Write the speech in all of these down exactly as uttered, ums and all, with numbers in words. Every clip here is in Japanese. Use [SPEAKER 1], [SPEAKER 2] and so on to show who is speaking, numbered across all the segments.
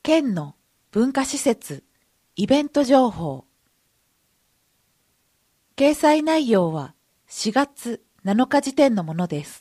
[SPEAKER 1] 県の文化施設イベント情報。掲載内容はしがつなのか時点のものです。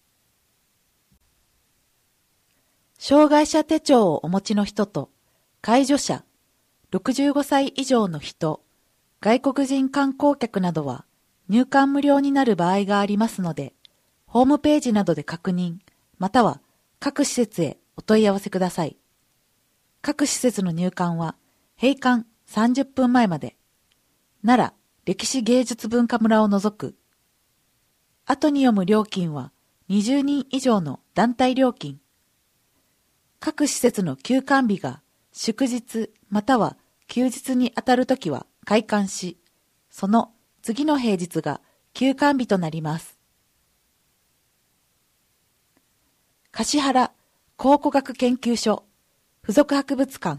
[SPEAKER 1] 障害者手帳をお持ちの人と介助者、ろくじゅうごさい以上の人、外国人観光客などは入館無料になる場合がありますので、ホームページなどで確認、または各施設へお問い合わせください。各施設の入館は閉館さんじゅっぷんまえまで。奈良歴史芸術文化村を除く。後に読む料金はにじゅうにん以上の団体料金。各施設の休館日が祝日または休日にあたるときは開館し、その次の平日が休館日となります。橿原考古学研究所附属博物館。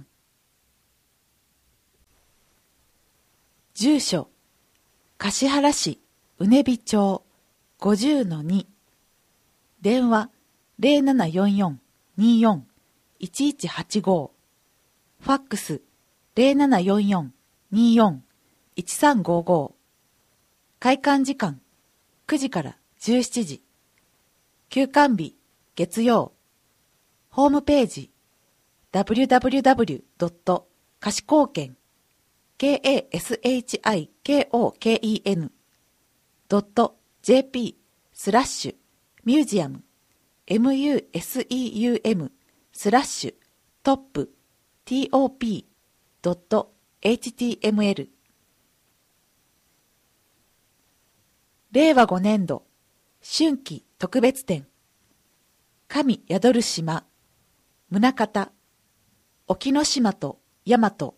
[SPEAKER 1] 住所、橿原市うねび町 ごじゅうのに。電話 ゼロななよんよん にーよん いちいちはちご。ファックス ゼロななよんよん にーよん いちさんごご。開館時間くじからじゅうしちじ。休館日月曜。ホームページ ダブリューダブリューダブリュードットかしこうけん ドット ジェーピー スラッシュミュージアム ミュージアム スラッシュトップ トップ ドット エイチティーエムエル。 れいわごねんど春季特別展神宿る島宗像沖ノ島と大和。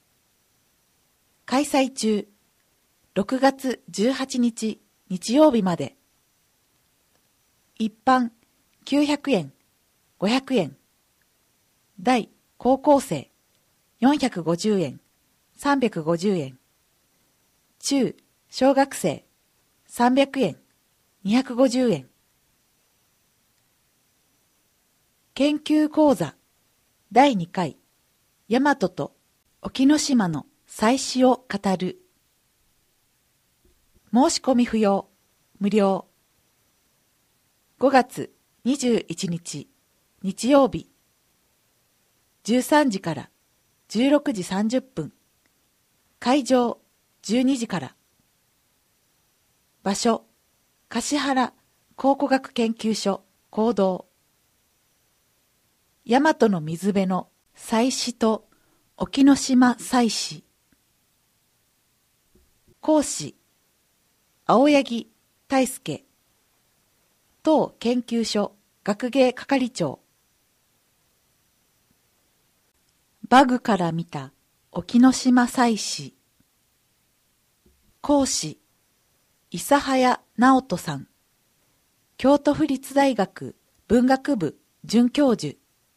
[SPEAKER 1] 開催中ろくがつじゅうはちにち日曜日まで。一般きゅうひゃくえん、ごひゃくえん。大高校生よんひゃくごじゅうえん、さんびゃくごじゅうえん。中小学生さんびゃくえん、にひゃくごじゅうえん。研究講座だいにかい大和と沖ノ島の祭祀を語る。申し込み不要、無料。ごがつにじゅういちにち日曜日じゅうさんじからじゅうろくじさんじゅっぷん。会場じゅうにじから。場所橿原考古学研究所講堂。大和の水辺の祭祀と沖ノ島祭祀。講師青柳大輔当研究所学芸係長。バグから見た沖ノ島祭祀。講師諫早直人さん京都府立大学文学部准教授。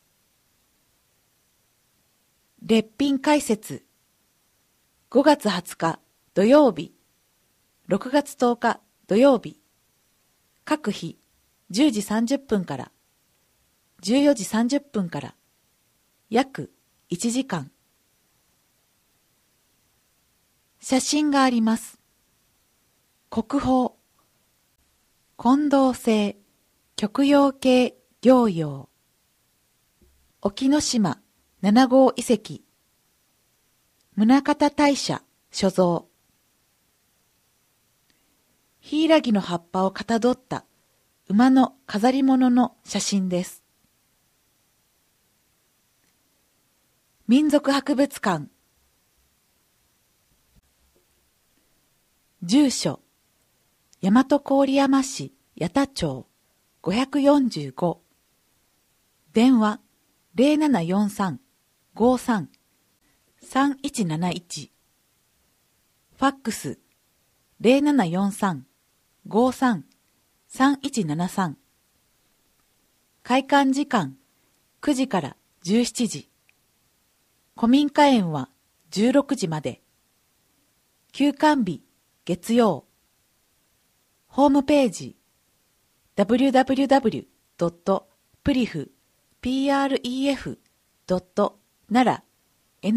[SPEAKER 1] 列品解説ごがつはつか土曜日ろくがつとおか土曜日。各日じゅうじさんじゅっぷんからじゅうよじさんじゅっぷんから約いちじかん。写真があります。国宝近藤製極洋系行用沖ノ島ななごう遺跡宗像大社所蔵。ヒイラギの葉っぱをかたどった馬の飾り物の写真です。民族博物館。住所大和郡山市八田町ごひゃくよんじゅうご。電話ゼロななよんさん ごさん さんいちなないち。ファックスゼロななよんさん ごさん さんいちななさん。開館時間くじからじゅうしちじ。古民家園はじゅうろくじまで。休館日月曜。ホームページ ダブリューダブリューダブリュードットプリフ ドット奈良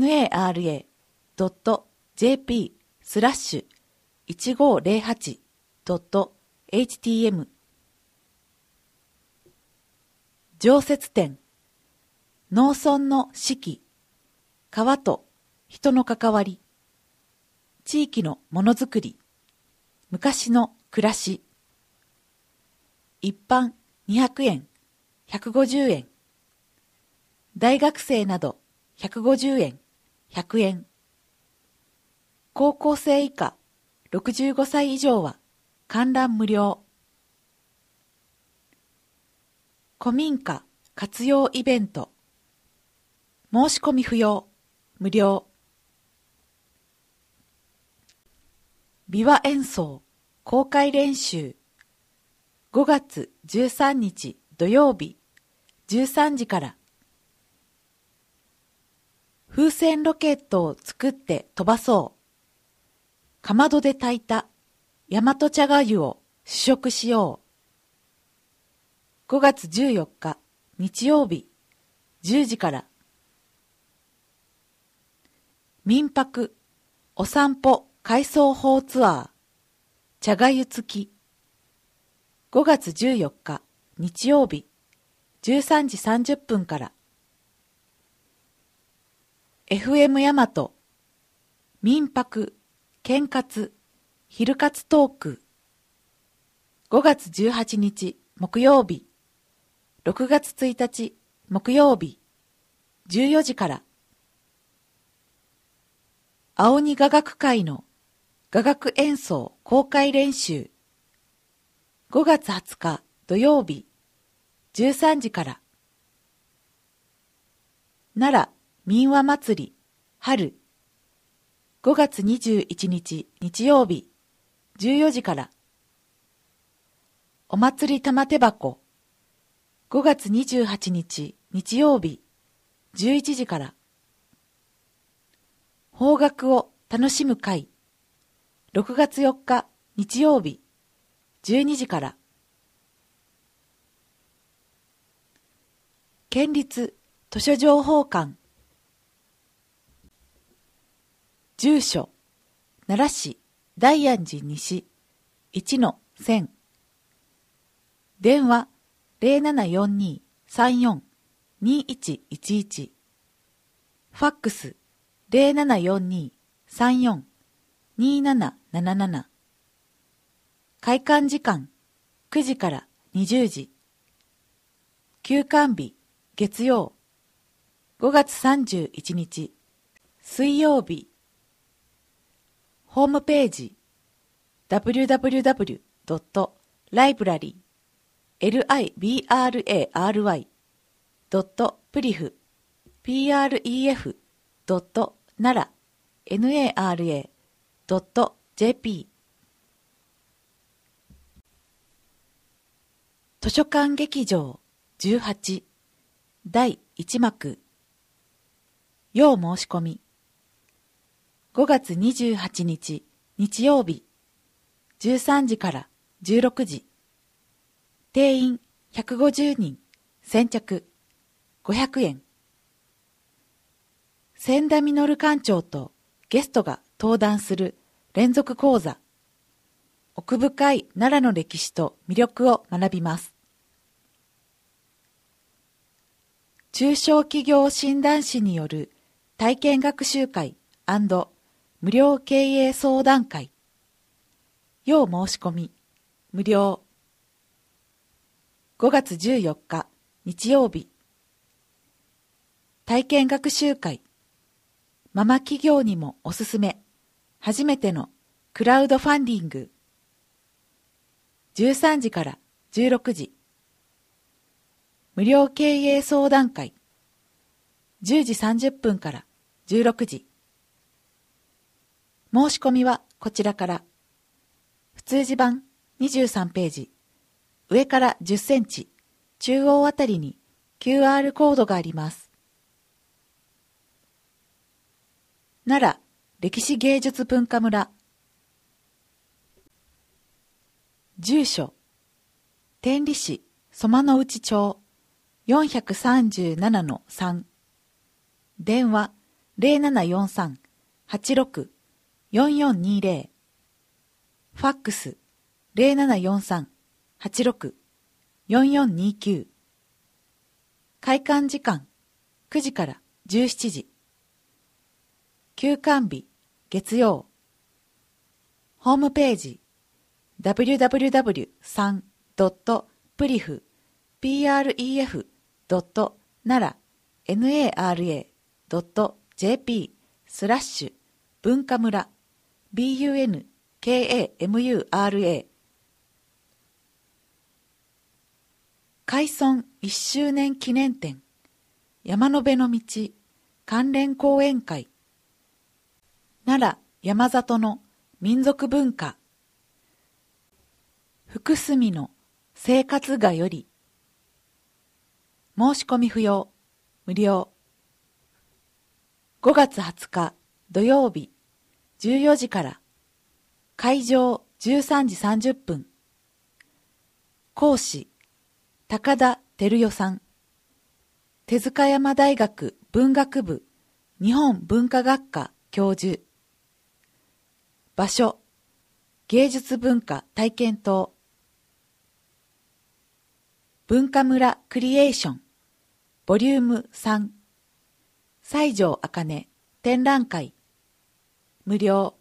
[SPEAKER 1] nara.jp スラッシュ いちごーぜろはち .htm 常設展農村の四季川と人の関わり地域のものづくり昔の暮らし一般にひゃくえんひゃくごじゅうえん大学生などひゃくごじゅうえんひゃくえん高校生以下ろくじゅうごさい以上は観覧無料古民家活用イベント申し込み不要無料琵琶演奏公開練習ごがつじゅうさんにち土曜日じゅうさんじから風船ロケットを作って飛ばそうかまどで炊いた大和茶がゆを試食しようごがつじゅうよっか日曜日じゅうじから民泊お散歩海藻法ツアー茶がゆ付きごがつじゅうよっか日曜日じゅうさんじさんじゅっぷんから エフエム 大和民泊兼活昼活トークごがつじゅうはちにち木曜日ろくがつついたち木曜日じゅうよじから青鬼雅楽会の雅楽演奏公開練習ごがつはつか土曜日じゅうさんじから奈良民話祭り春ごがつにじゅういちにち日曜日じゅうよじからお祭り玉手箱ごがつにじゅうはちにち日曜日じゅういちじから邦楽を楽しむ会ろくがつよっか日曜日じゅうにじから県立図書情報館住所奈良市大安寺西 いちのせん 電話 ゼロななよんに さんよん にいちいちいち ファックス ゼロななよんに さんよん になななななな開館時間くじからにじゅうじ休館日月曜ごがつさんじゅういちにち水曜日ホームページ ダブリュダブリュダブリュドットライブラリー ライブラリー ドットプリフ プレフ ドットナラ ナラ ドット ジェーピー 図書館劇場じゅうはちだいいち幕要申し込みごがつにじゅうはちにち日曜日じゅうさんじからじゅうろくじ定員ひゃくごじゅうにん先着ごひゃくえん千田実館長とゲストが登壇する連続講座奥深い奈良の歴史と魅力を学びます中小企業診断士による体験学習会&無料経営相談会要申し込み無料ごがつじゅうよっか日曜日体験学習会ママ企業にもおすすめ初めてのクラウドファンディングじゅうさんじからじゅうろくじ無料経営相談会じゅうじさんじゅっぷんからじゅうろくじ申し込みはこちらから普通字版にじゅうさんページ上からじゅっセンチ中央あたりに キューアール コードがあります奈良歴史芸術文化村住所天理市曽間の内町 よんひゃくさんじゅうななのさん電話 ゼロななよんさん はちろく よんよんにゼロ、ファックス ゼロななよんさん はちろく よんよんにきゅう、開館時間くじからじゅうしちじ、休館日月曜、ホームページ ダブリューダブリューダブリューさん ドット プリフ プレフ ドット ナラ ナラ ドット ジェーピー スラッシュ文化村 ブンカムラ開村いっしゅうねん記念展山辺の道関連講演会奈良山里の民族文化福住の生活画より申し込み不要無料ごがつはつか土曜日じゅうよじから会場じゅうさんじさんじゅっぷん講師高田照代さん手塚山大学文学部日本文化学科教授場所芸術文化体験棟文化村クリエーションボリュームさん西条茜展覧会無料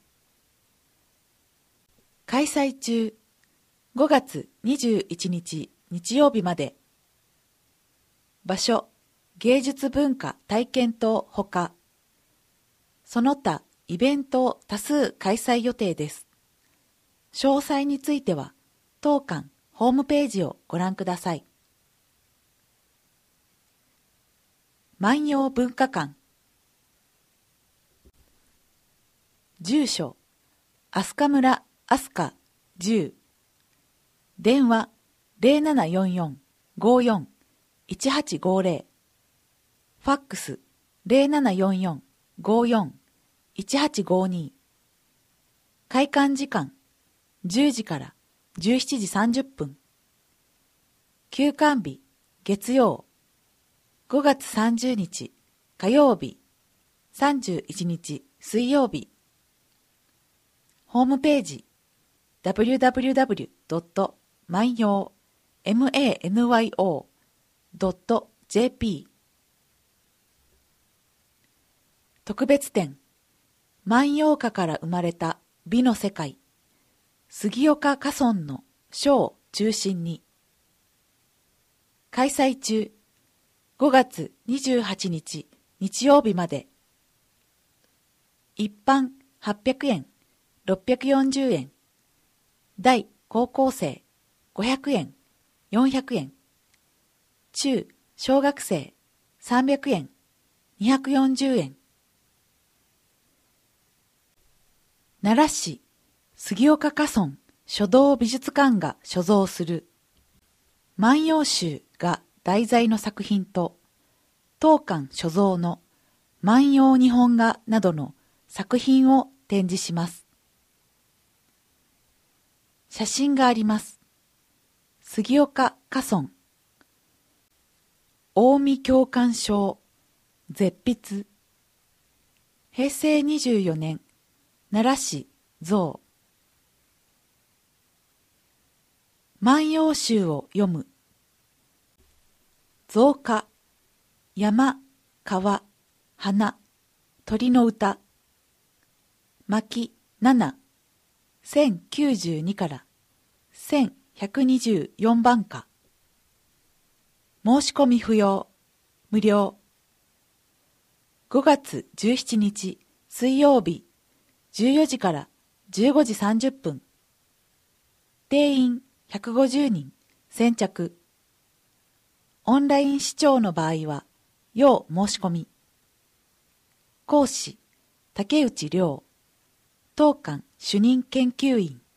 [SPEAKER 1] 開催中ごがつにじゅういちにち日曜日まで場所芸術文化体験等ほかその他イベントを多数開催予定です。詳細については当館ホームページをご覧ください。万葉文化館住所飛鳥村飛鳥じゅう電話ゼロななよんよん ごよん いちはちごゼロファックスゼロななよんよん ごよん いちはちごに開館時間じゅうじからじゅうしちじさんじゅっぷん休館日月曜ごがつさんじゅうにち火曜日さんじゅういちにち水曜日ホームページ ダブリューダブリューダブリュー ドット 万葉 マンヨー ドット ジェーピー 特別展万葉歌から生まれた美の世界杉岡花村の書を中心に開催中ごがつにじゅうはちにち日曜日まで一般はっぴゃくえんろっぴゃくよんじゅうえん大高校生ごひゃくえんよんひゃくえん中小学生さんびゃくえんにひゃくよんじゅうえん奈良市杉岡花村書道美術館が所蔵する万葉集が題材の作品と当館所蔵の万葉日本画などの作品を展示します。写真があります。杉岡花村近江教官賞絶筆へいせいにじゅうよねん奈良市蔵万葉集を読む造花山川花鳥の歌巻ななせんきゅうじゅうにからせんひゃくにじゅうよんばんか申し込み不要無料ごがつじゅうしちにち水曜日じゅうよじからじゅうごじさんじゅっぷん定員ひゃくごじゅうにん先着オンライン視聴の場合は要申し込み講師竹内涼当館主任研究員